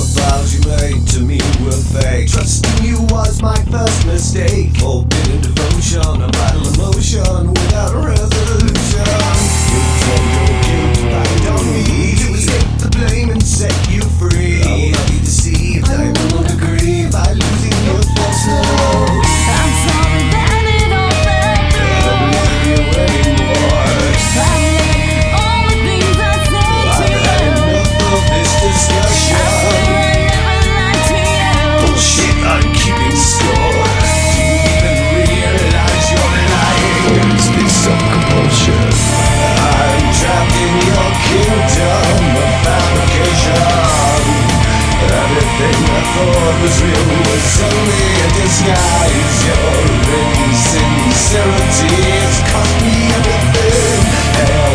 vows you made to me were fake. Trusting you was my first mistake. Forbidden devotion, a vital emotion without a resolution. You turned your guilt back on me to escape the blame and set you free. I will not be deceived, I will not agree by losing your false love. I'm sorry that it all fell through. I don't believe you anymore. I regret all the things I said to I've had you. enough of this discussion. I swear I never lied to you. Bullshit, I'm keeping score. Do you even realize you're lying? Is this some compulsion? I'm trapped in your kingdom of fabrication. Everything I thought was real was only a disguise. Your insincerity has cost me everything.